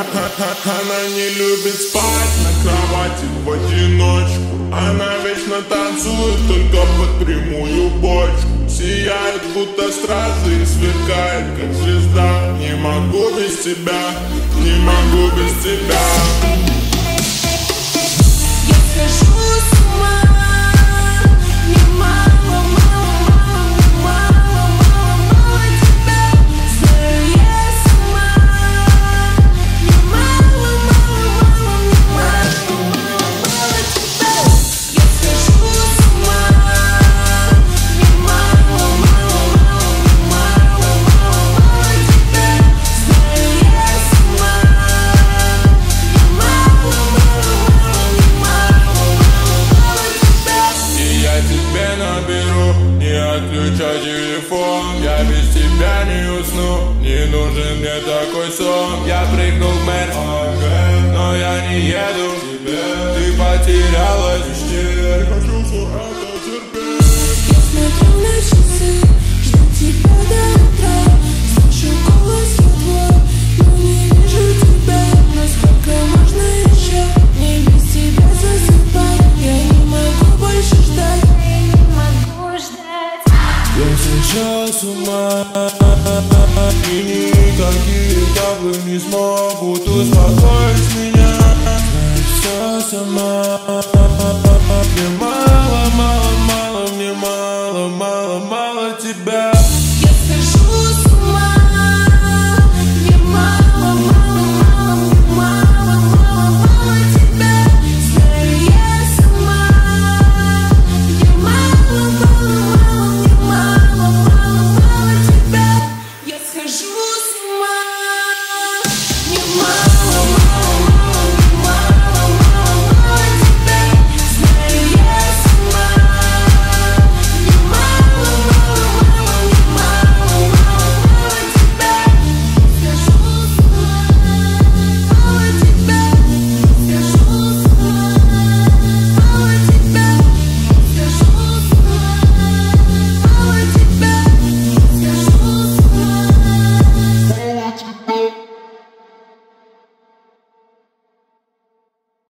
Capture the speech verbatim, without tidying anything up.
Она не любит спать на кровати в одиночку. Она вечно танцует только под прямую бочку. Сияет, будто стразы, и сверкает, как звезда. Не могу без тебя, не могу без тебя. Я схожу с ума. Мне мало, мало, мало, мало, мало, мало тебя. Знаю я сама. Мне мало, мало, мало, мне мало, мало, мало тебя. Я схожу с ума. Мне мало, мало, мало, мало, мало, мало тебя. Знаю я сама. Мне мало, мало, мало, мне мало, мало тебя. И я тебе наберу, не отключай телефон. Я без тебя не усну, не нужен мне такой сон. Я прыгнул в Мерс, но я не еду. Ты потерялась, не хочу все это терпеть. Я смотрю на часы, жду тебя до утра. Слышу голос твой, но не вижу тебя. Насколько можно еще мне без тебя засыпать? Я не могу больше ждать. Я не могу ждать. Я сошел с ума, и никакие таблы не смогут успокоить меня. Знаю все сама. Мне мало, мало, мало, мне мало, мало, мало тебя.